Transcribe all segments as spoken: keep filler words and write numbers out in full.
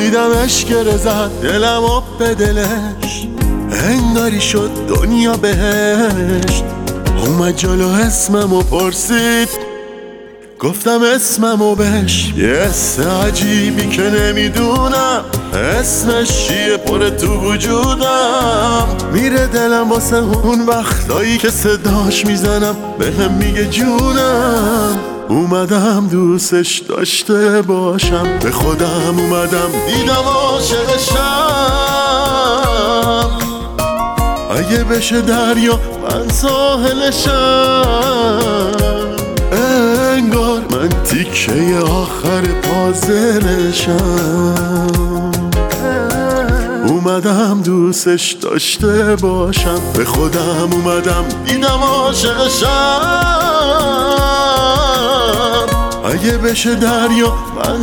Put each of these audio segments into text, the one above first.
دیدمش گره زد دلم آب به دلش، انگاری شد دنیا بهشت. اومد جلو اسممو پرسید، گفتم اسممو بهش. یه اسم عجیبی که نمیدونم اسمش چیه پره تو وجودم. میره دلم واسه اون وقتایی که صداش میزنم بهم میگه جونم. اومدم دوستش داشته باشم، به خودم اومدم دیدم عاشقشم. اگه بشه دریا من ساحلشم، انگار من تیکه آخر پازلشم. اومدم دوستش داشته باشم، به خودم اومدم دیدم عاشقشم. اگه بشه دریا من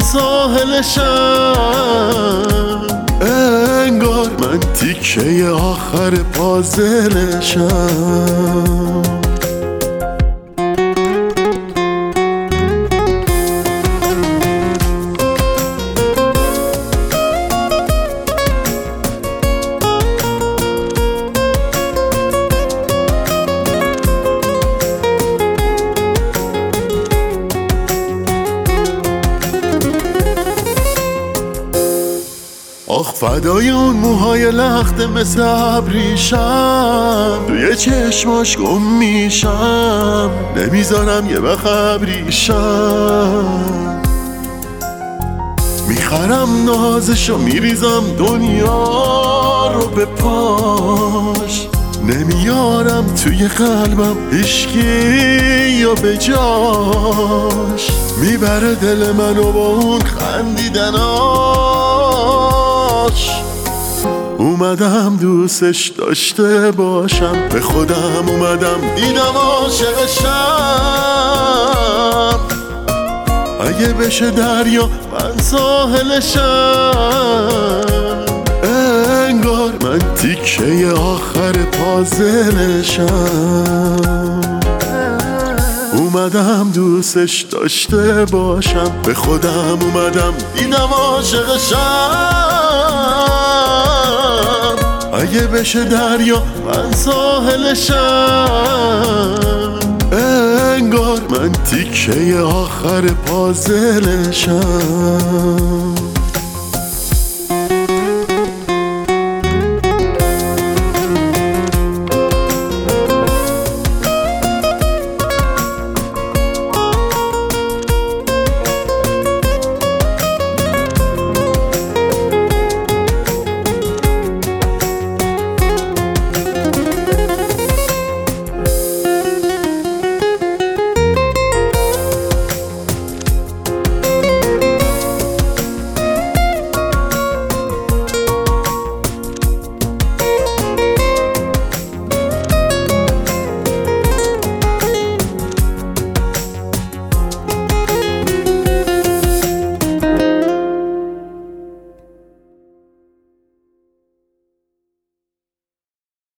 ساحلشم، انگار من تیکه آخر پازلشم. آخ فدای اون موهای لخته مثل ابریشم، توی چشماش گم میشم، نمیذارم یه وقت ابریشم. میخرم نازشو میریزم دنیا رو به پاش، نمیارم توی قلبم هیچکی یا به جاش. میبره دل منو با اون خندیدناش. اومدم دوستش داشته باشم، به خودم اومدم دیدم عاشقشم. اگه بشه دریا من ساحلشم، انگار من تیکه آخر پازلشم. اومدم دوستش داشته باشم، به خودم اومدم دیدم عاشقشم. اگه بشه دریا من ساحلشم، انگار من تیکه آخر پازلشم.